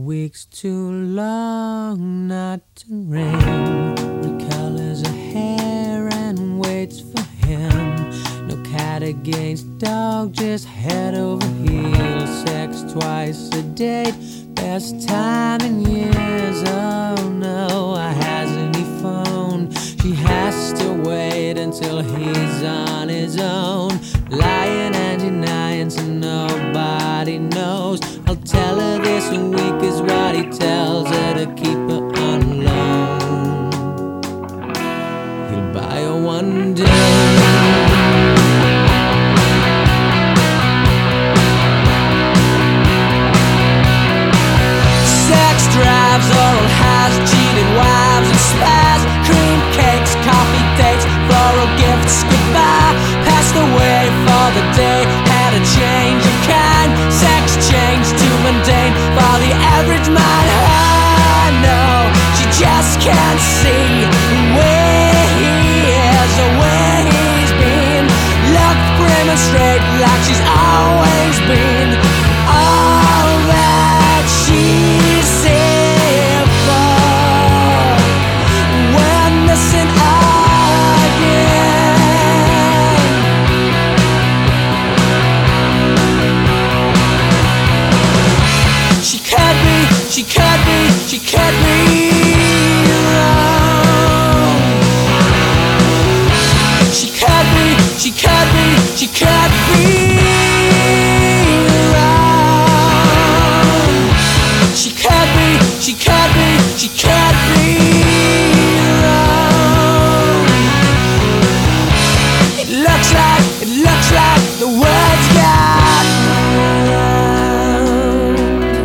week's too long not to ring. Recolors her hair and waits for him. No cat against dog, just head over heels. Sex twice a date, best time in years. Oh no, hasn't he phoned? She has to wait until he's on his own. Lying and denying so nobody knows. I'll tell her this a week is what he tells her to keep her on loan. He'll buy her one day. Drives, oral has cheated wives and spies. Cream cakes, coffee dates, floral gifts, goodbye. Passed away for the day, had a change of kind. Sex changed to mundane for the average mind. I know she just can't see where he is or where he's been. Looked prim and straight like she's always been. All that she's here for, we're missing again. She could be, she could be, she could be wrong. She could be, she could be, she could be wrong. She could be, she could be, she could be wrong. It looks like the words got wrong.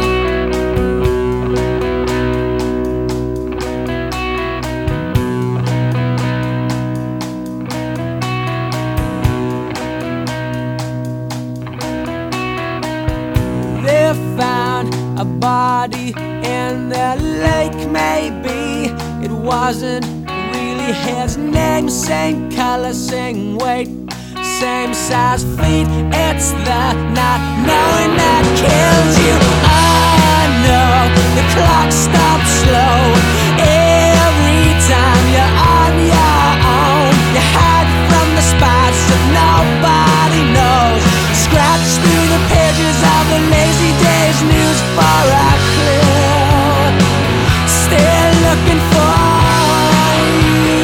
They found a body in the lake, maybe it wasn't really his name. Same color, same weight, same size feet. It's the not knowing that kills you. I know the clock stops slow every time you're on your own. You hide from the spots that nobody knows. Scratch through the pages of the lazy days news for a clue. Still looking for you.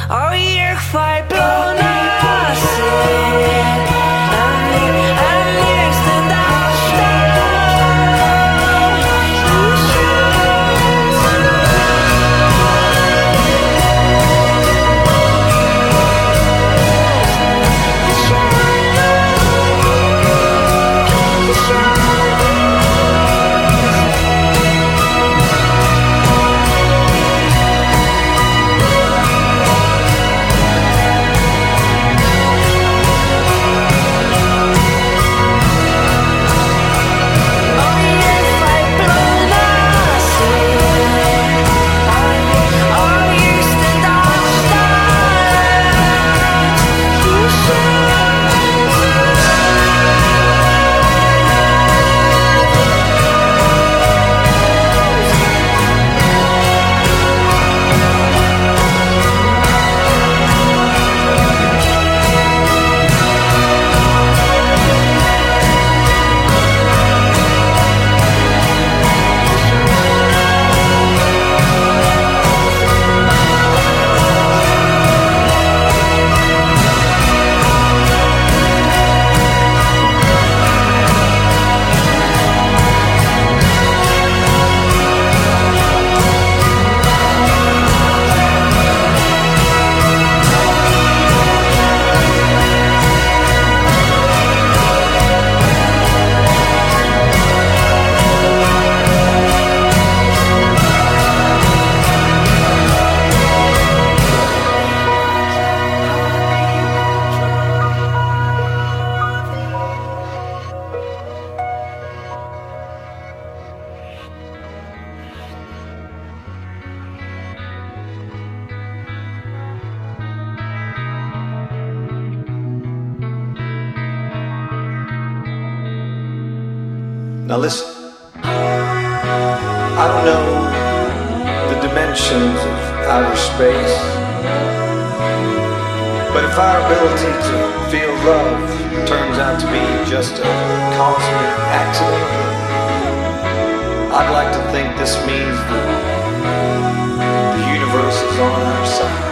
Oh, you're quite blown up. Now listen, I don't know the dimensions of outer space, but if our ability to feel love turns out to be just a cosmic accident, I'd like to think this means that the universe is on our side.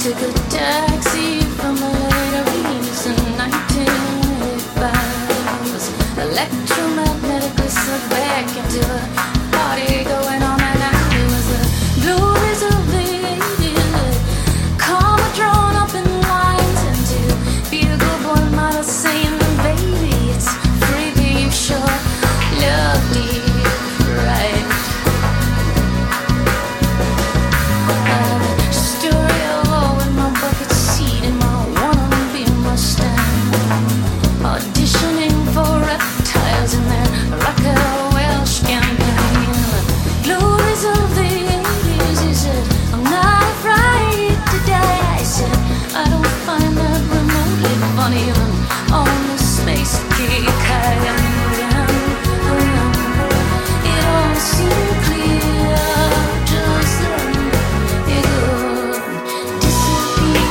Took a taxi from LA to Venus in 1985. Was electromagnetically sucked back into the party going on that night. It was the glories of the 80s. Karma drawn up in lines, and to be a good boy might have saying, baby, it's free, but you sure love me right. Auditioning for reptiles in their rocket Welsh campaign. Glories of the 80s, he said, I'm not afraid to die. I said, I don't find that remotely funny when on the space geek I am. It all seemed clear just then. It would disappear.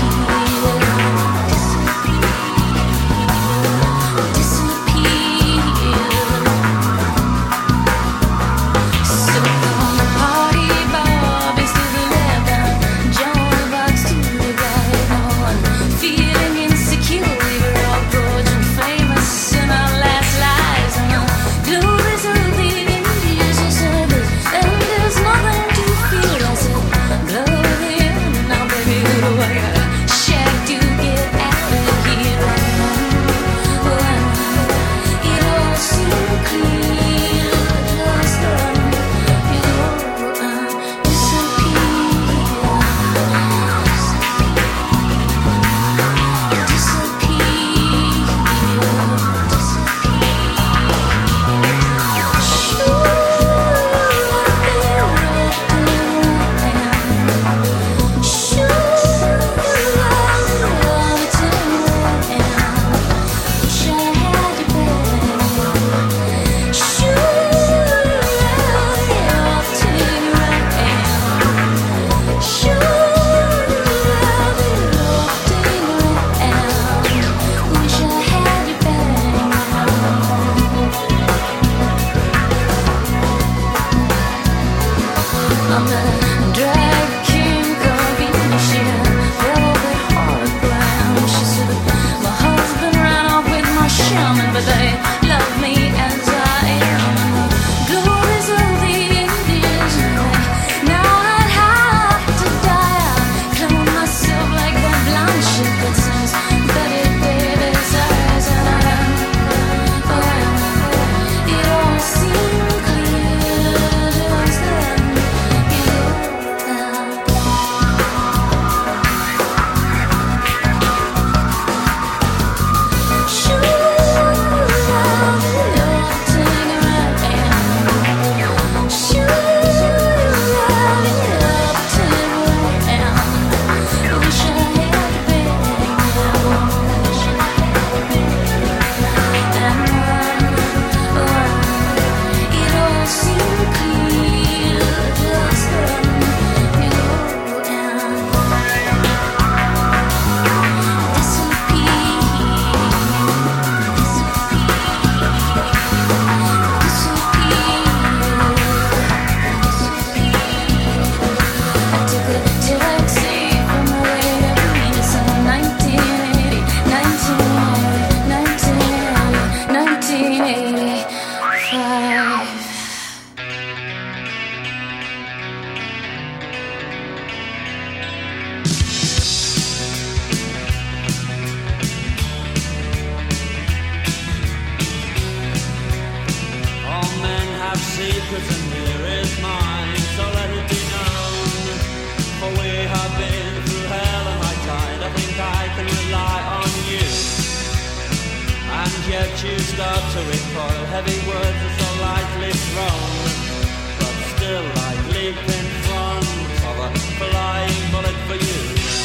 You start to recoil, heavy words are so lightly thrown, but still like leap in front of a flying bullet for you.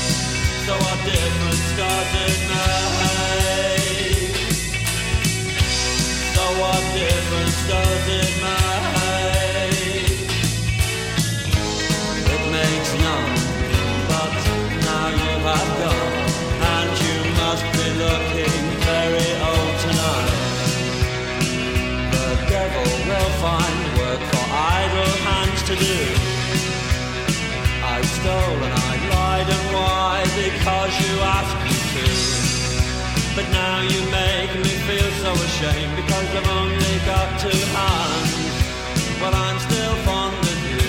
So our different scars it made. So our different scars it made. It makes none, but now you have gone, and you must be looking very old tonight. The devil will find work for idle hands to do. I stole and I lied and won. because you asked me to. But now you make me feel so ashamed because I've only got 2 hands. But I'm still fond of you.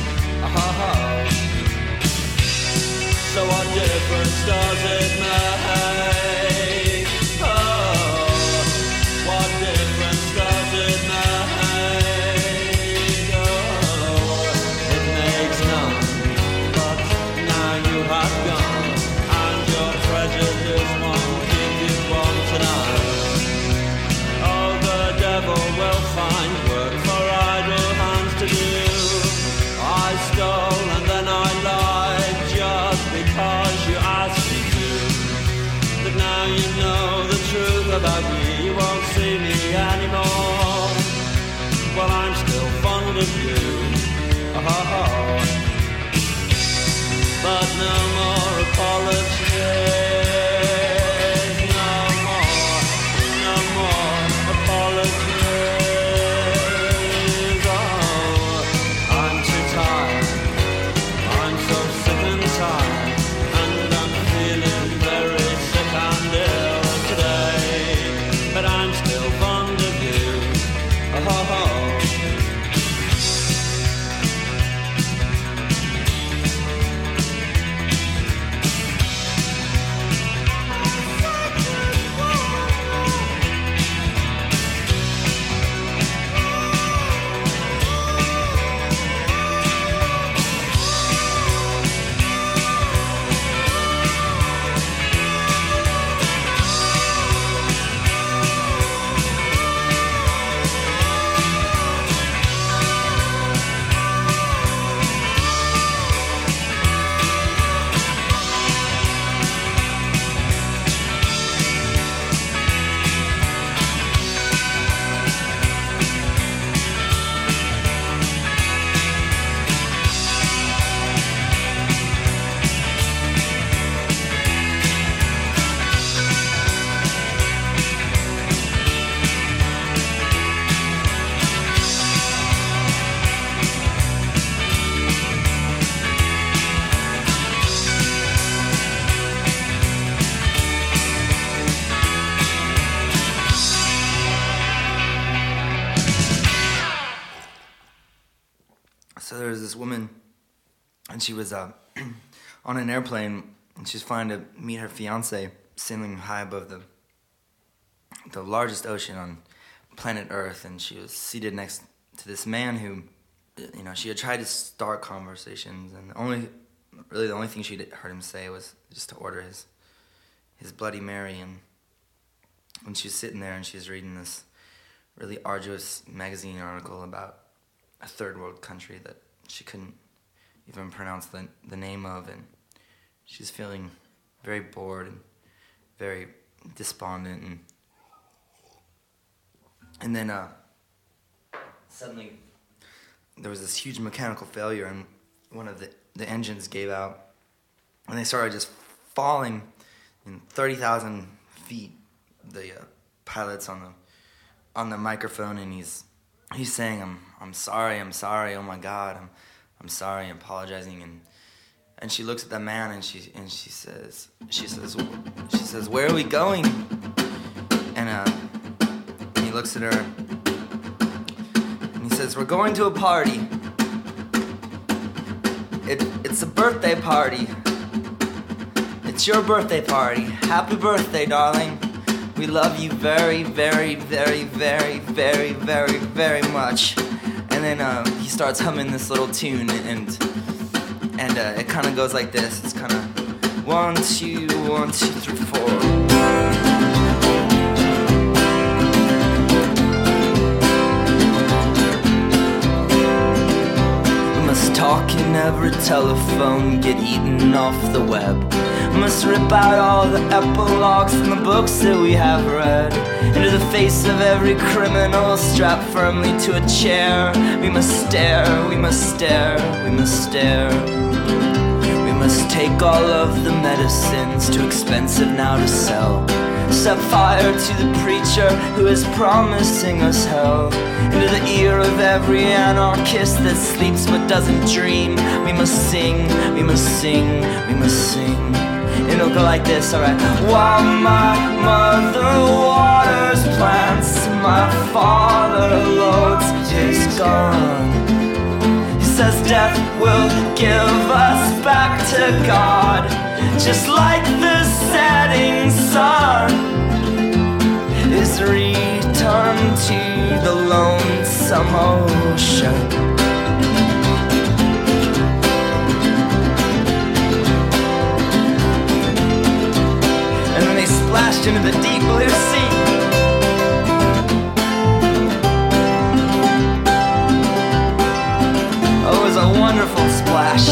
So what difference does it make? Oh, what difference does it make? Oh, it makes none. But now you have gone, and your prejudice won't keep you warm tonight. Oh, the devil will find work for idle hands to do. I stole and then I lied just because you asked me to. But now you know the truth about me, you won't see me anymore. Well, I'm still fond of you. But no more apologies. No more apologies. Oh, I'm too tired. I'm so sick and tired, and I'm feeling very sick and ill today. But I'm still fond of you. So there was this woman, and she was on an airplane, and she was flying to meet her fiance, sailing high above the largest ocean on planet Earth, and she was seated next to this man who, you know, she had tried to start conversations, and the only thing she'd heard him say was just to order his Bloody Mary, and when she was sitting there and she was reading this really arduous magazine article about a third world country that she couldn't even pronounce the name of, and she's feeling very bored and very despondent, and then suddenly there was this huge mechanical failure, and one of the engines gave out, and they started just falling in 30,000 feet. The pilot's on the microphone, and he's saying, I'm sorry, oh my God, I'm sorry, I'm apologizing, and she looks at that man, and she says, where are we going? And he looks at her, and he says, we're going to a party. It's a birthday party. It's your birthday party. Happy birthday, darling. We love you very, very, very, very, very, very, very much. And then he starts humming this little tune, and it kind of goes like this. It's kind of 1, 2, 1, 2, 3, 4. We must talk in every telephone, get eaten off the web. Must rip out all the epilogues from the books that we have read. Into the face of every criminal strapped firmly to a chair. We must stare, we must stare, we must stare. We must take all of the medicines, too expensive now to sell. Set fire to the preacher who is promising us hell. Into the ear of every anarchist that sleeps but doesn't dream. We must sing, we must sing, we must sing. It'll go like this, alright. While my mother waters plants, my father loads his gun. He says death will give us back to God, just like the setting sun is returned to the lonesome ocean. Splashed into the deep blue sea. Oh, it was a wonderful splash.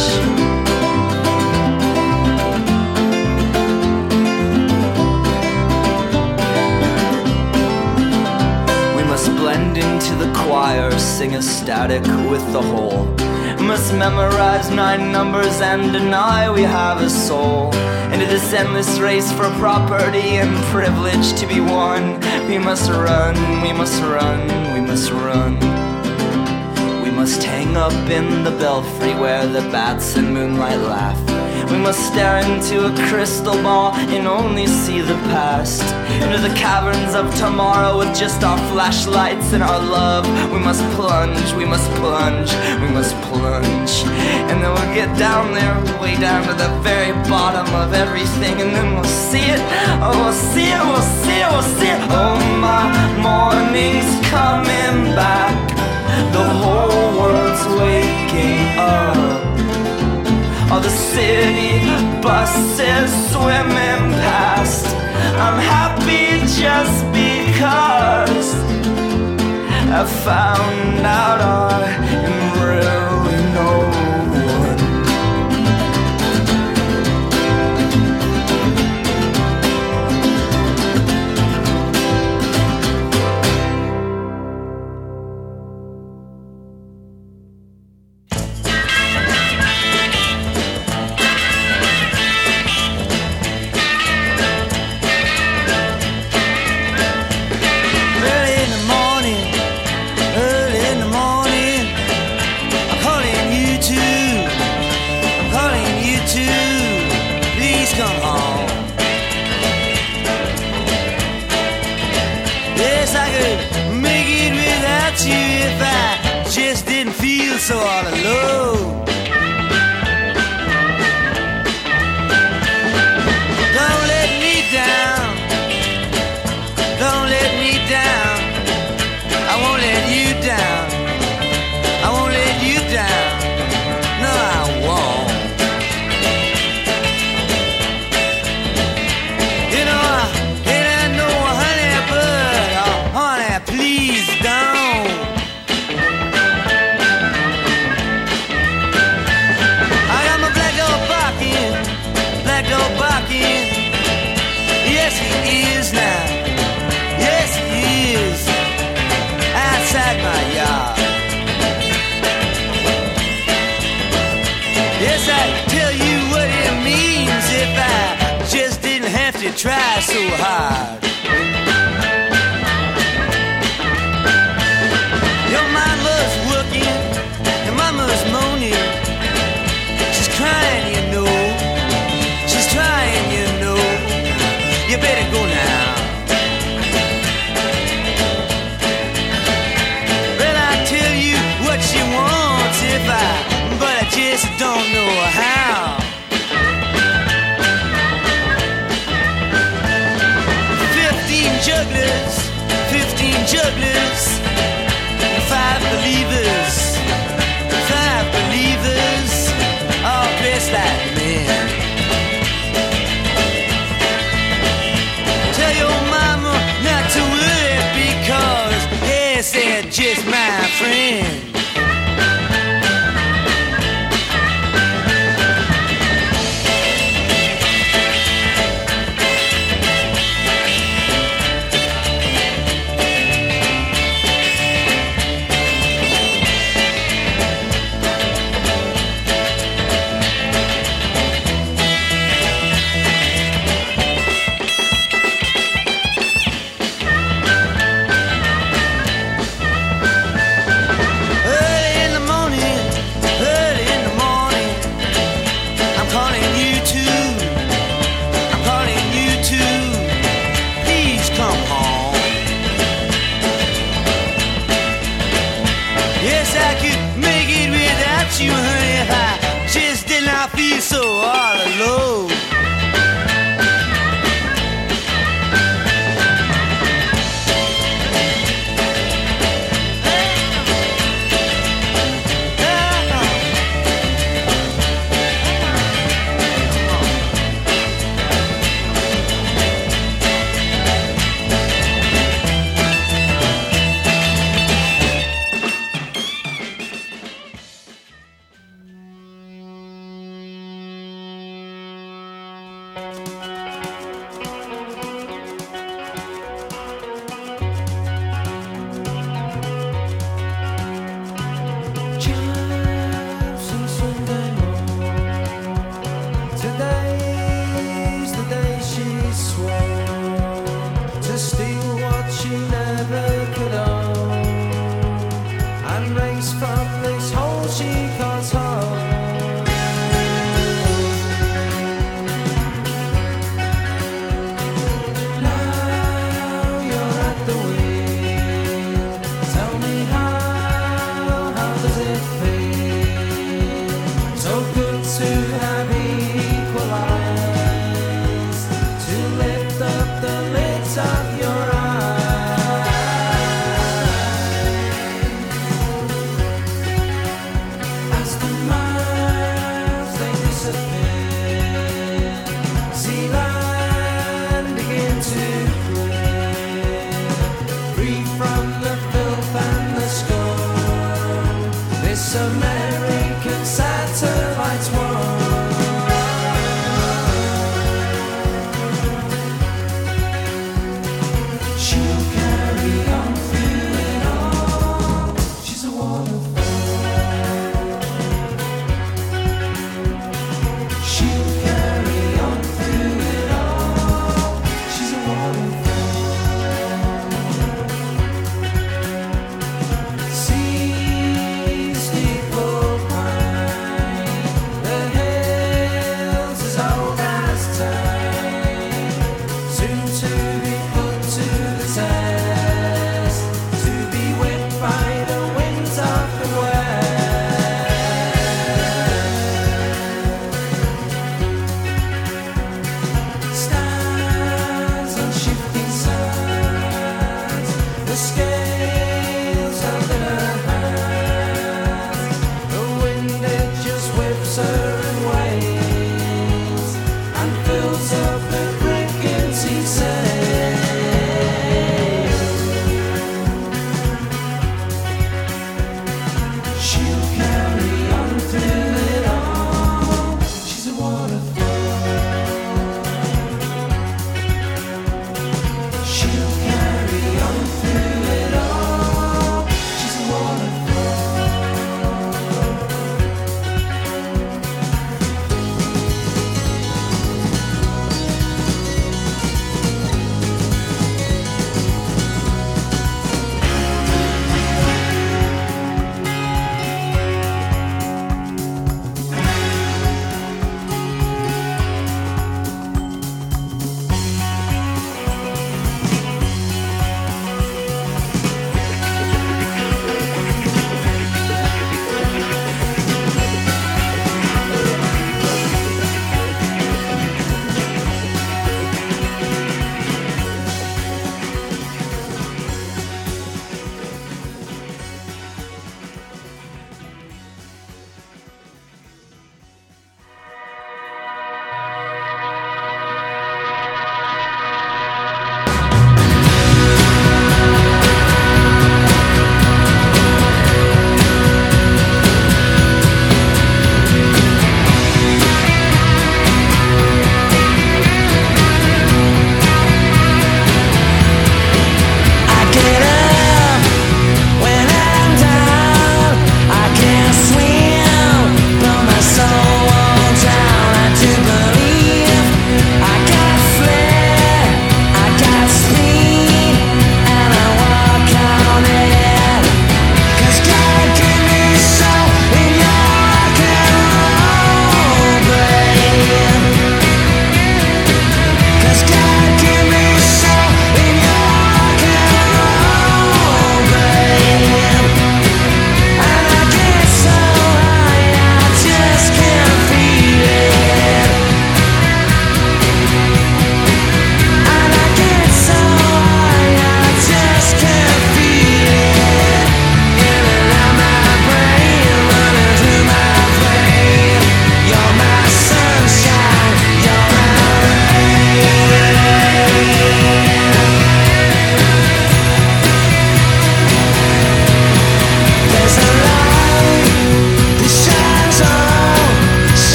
We must blend into the choir, sing ecstatic with the whole. Must memorize 9 numbers and deny we have a soul. Into this endless race for property and privilege to be won, we must run, we must run, we must run. We must hang up in the belfry where the bats and moonlight laugh. We must stare into a crystal ball and only see the past. Into the caverns of tomorrow with just our flashlights and our love. We must plunge, we must plunge, we must plunge. And then we'll get down there, way down to the very bottom of everything. And then we'll see it, oh we'll see it, we'll see it, we'll see it. Oh my morning's coming back, the whole world's waking up. All the city buses swimming past. I'm happy just because I found out I am really no one. So all alone. Don't let me down. Don't let me down. I won't let you down. I won't let you down. No, I won't. You know, honey, but oh, honey, please don't. Yes, he is now. Yes, he is. Outside my yard. Yes, I tell you what it means if I just didn't have to try so hard. Your mama's working, your mama's moaning. She's crying, you know. She's trying, you know. You better go now. Well, I tell you what she wants but I just don't know how. 15 jugglers, 5 believers, all dressed like men. Tell your mama not to worry because yes, they're just my friend. be so all alone.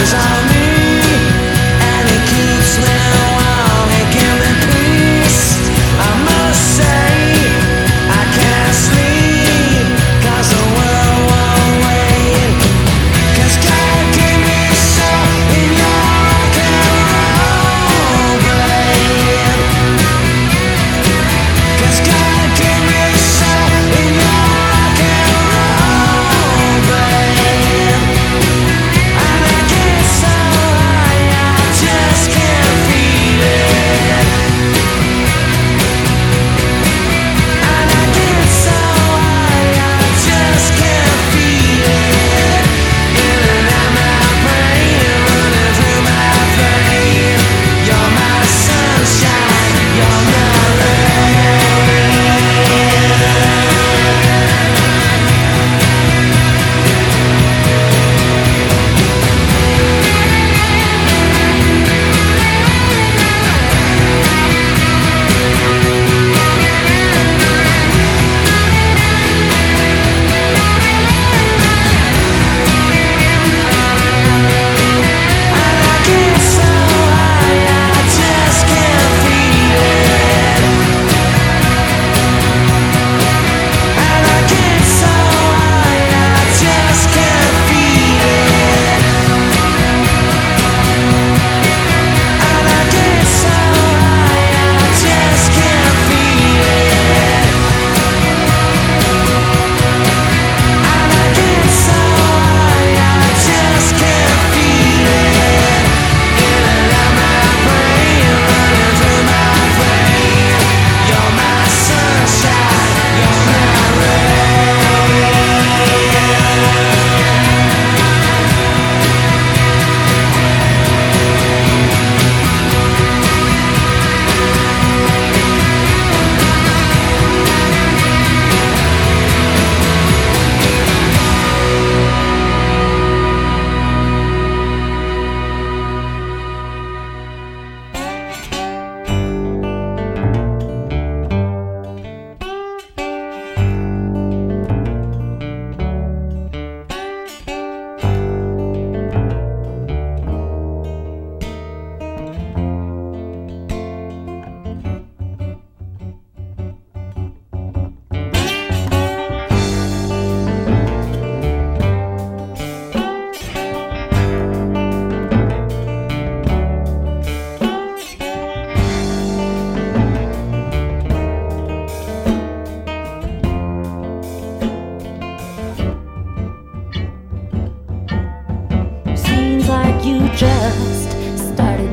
just started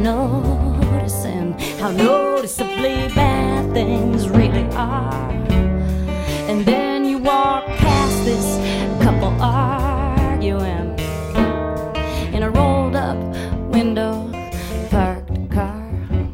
noticing how noticeably bad things really are. And then you walk past this couple arguing in a rolled up window parked car.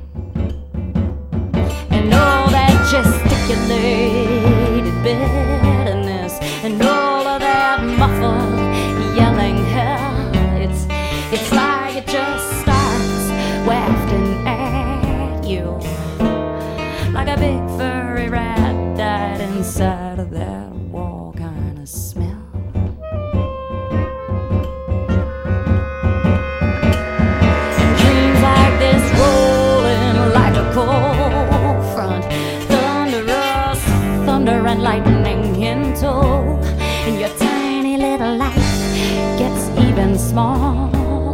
And all that gesticulated bitterness and all of that muffled yelling hell, it's like it just starts wafting at you like a big furry rat died inside of that wall kind of smell. And dreams like this rolling like a cold front, thunderous, thunder and lightning in tow, and your tiny little life gets even smaller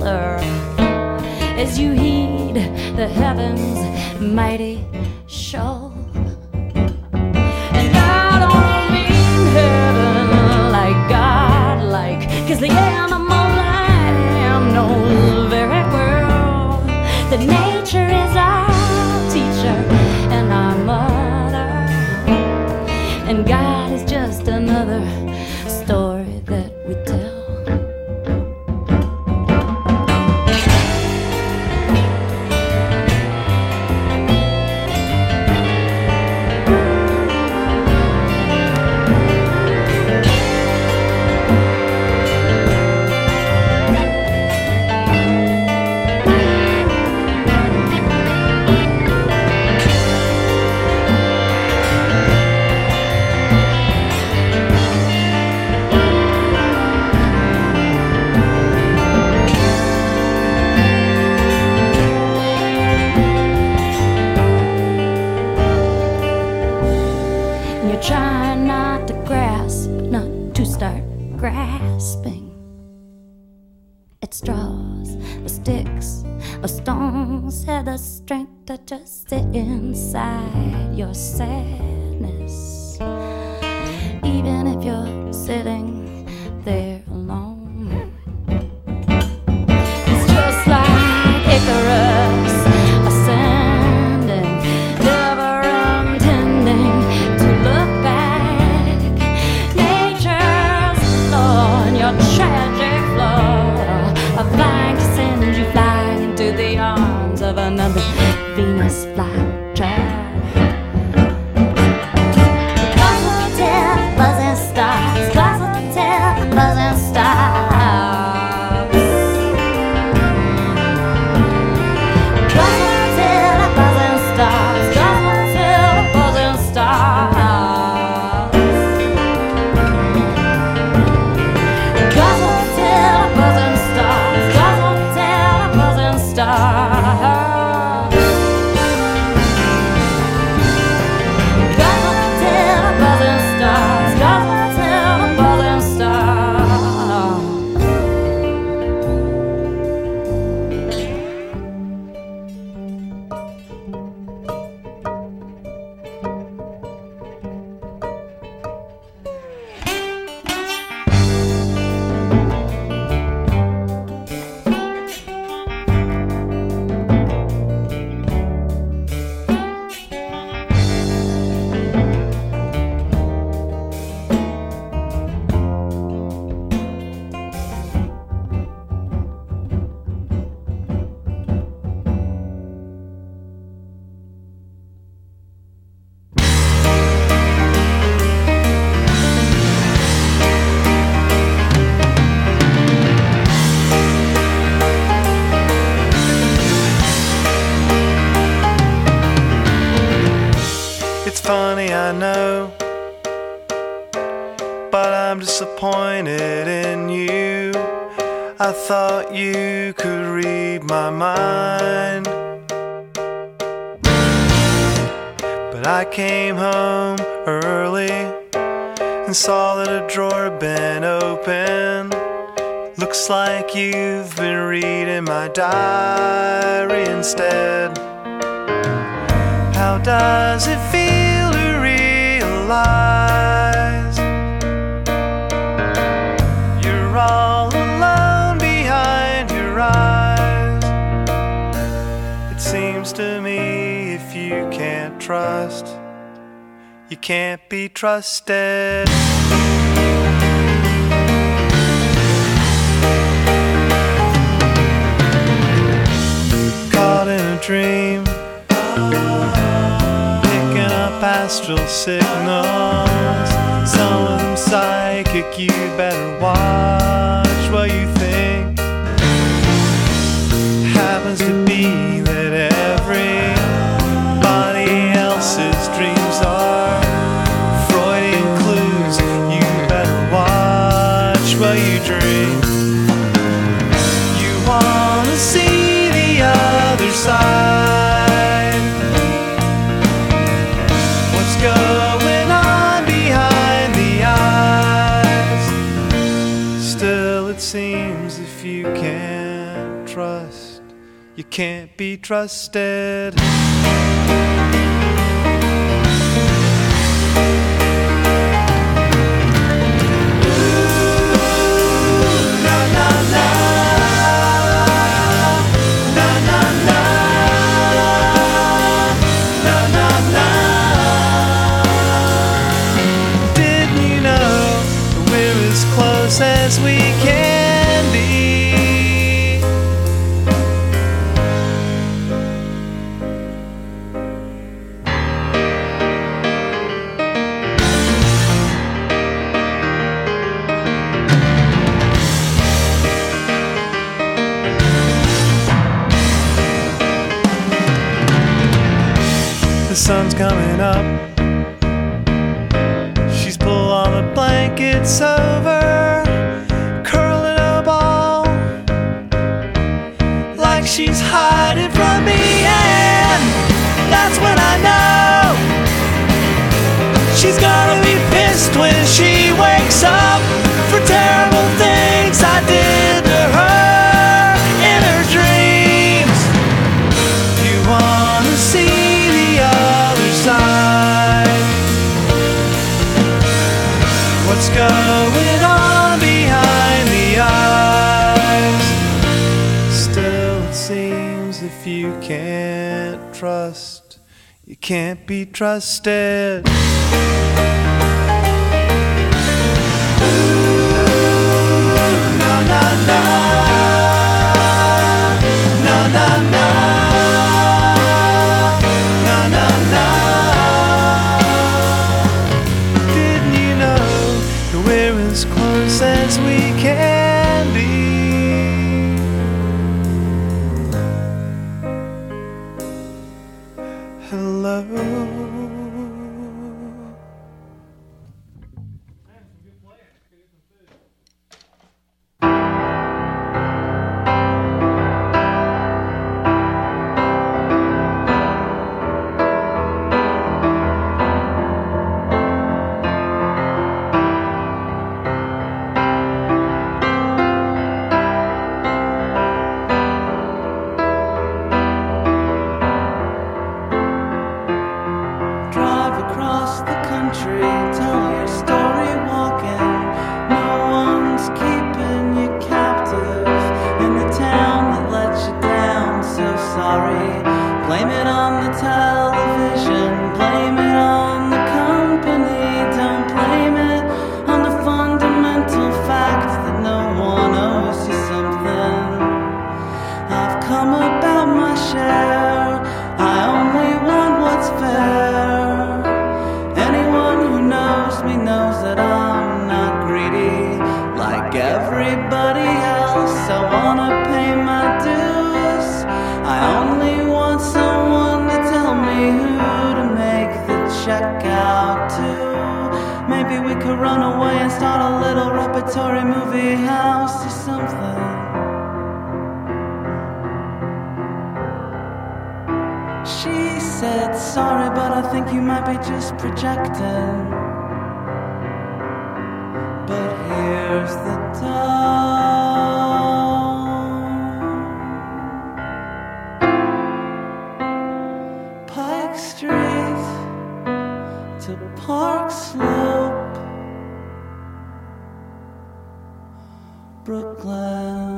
as you heed the heavens' mighty show. And I don't mean heaven like God-like, 'cause the animal I am knows very well that nature is our teacher and our mother, and God is just another story that we tell. sticks or stones have the strength to just sit inside your sadness, even if you're sitting there alone. It's just like Icarus ascending, never intending to look back. Nature's law and your tragic flaw of flying to send you flying into the arms of another Venus flytrap. Buzzing stars, buzzing stars. Buzzing stars, buzzing stars. Buzzing stars, buzzing stars. It's funny, I know, but I'm disappointed in you. I thought you could read my mind, but I came home early and saw that a drawer had been open. Looks like you've been reading my diary instead. How does it feel to realize you're all alone behind your eyes? It seems to me if you can't trust, you can't be trusted. Caught in a dream, picking up astral signals. Some of them psychic, you better watch what you think. Happens to be that everybody else's dreams are Freudian clues. You better watch what you dream. You wanna see the other side, what's going on behind the eyes. Still it seems if you can't trust, you can't be trusted. As we can be. The sun's coming up, she's pulled all the blankets over, she's hiding from me, and that's when I know she's gonna be pissed when she wakes up for terrible things I did to her in her dreams. if you can't trust, you can't be trusted. Na na na, na na na, na na na. Didn't you know that we're as close as we can be? Hello. Drive across the country, tell your story walking. No one's keeping you captive in the town that let you down. So sorry, blame it on the television, blame it on the company. Don't blame it on the fundamental fact that no one owes you something. I've come about my share, I only want what's fair. Anyone who knows me knows that I'm not greedy like everybody else. I wanna pay my dues, I only want someone to tell me who to make the check out to. Maybe we could run away and start a little repertory movie house or something. She said, sorry, but I think you might be just projecting. But here's the dawn. Pike Street to Park Slope, Brooklyn.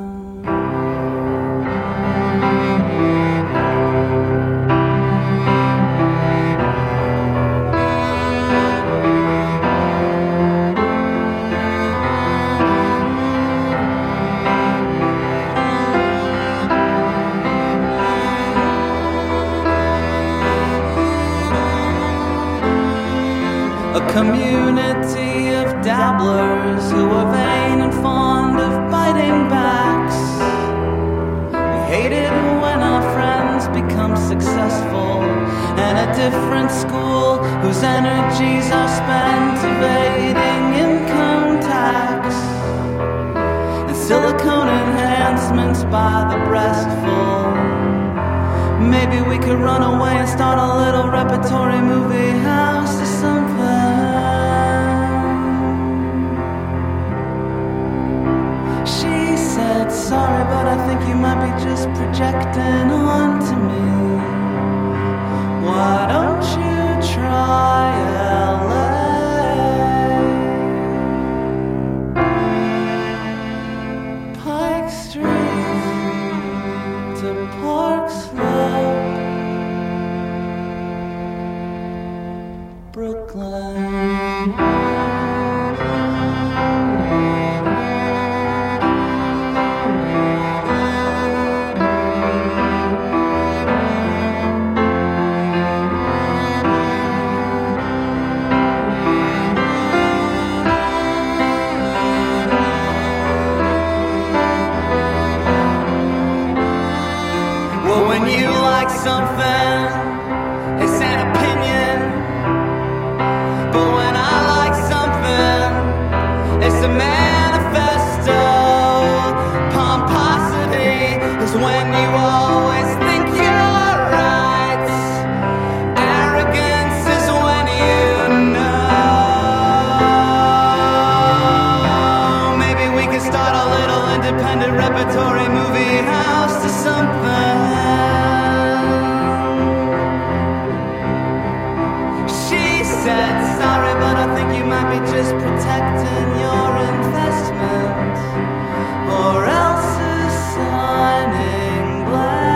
A community of dabblers who are vain and fond of biting backs. We hate it when our friends become successful, and a different school whose energies are spent evading income tax and silicone enhancements by the breastful. Maybe we could run away and start a little repertory movie house or something. She said, sorry, but I think you might be just projecting onto me. Why don't you try LA? Pike Street to Park Slope, Brooklyn. Well, when you like something, it's an opinion. But when I like something, it's a manifesto. Pomposity is when you always think you're right. Arrogance is when you know. Maybe we can start a little independent repertory movie house or something. She said, sorry, but I think you might be just protecting your investment, or else is signing glass.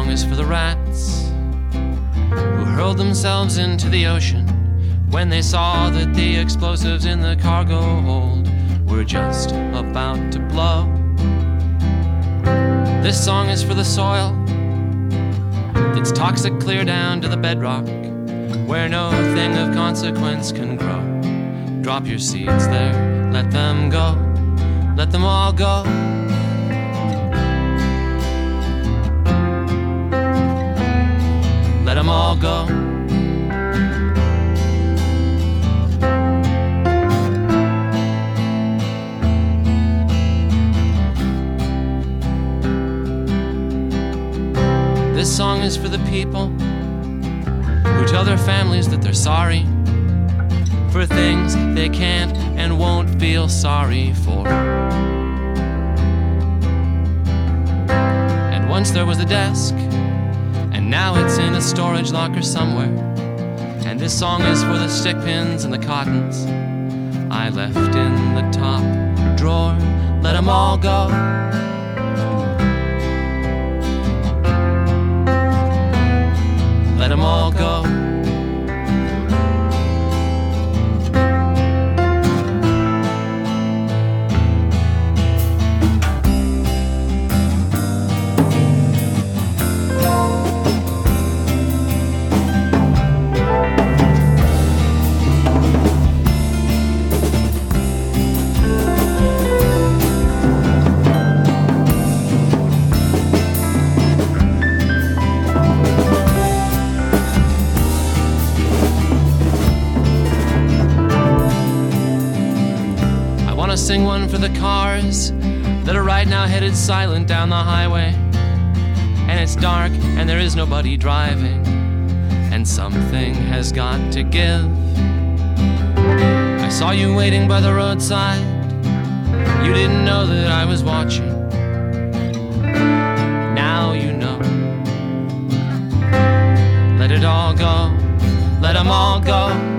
song is for the rats who hurled themselves into the ocean when they saw that the explosives in the cargo hold were just about to blow. This song is for the soil that's toxic clear down to the bedrock, where no thing of consequence can grow. Drop your seeds there, let them go, let them all go. Let them all go. This song is for the people who tell their families that they're sorry for things they can't and won't feel sorry for. And once there was a desk, and now it's in a storage locker somewhere. And this song is for the stick pins and the cottons I left in the top drawer. Let them all go. Let them all go. Sing one for the cars that are right now headed silent down the highway, and it's dark and there is nobody driving, and something has got to give. I saw you waiting by the roadside. You didn't know that I was watching. Now you know. Let it all go. Let them all go.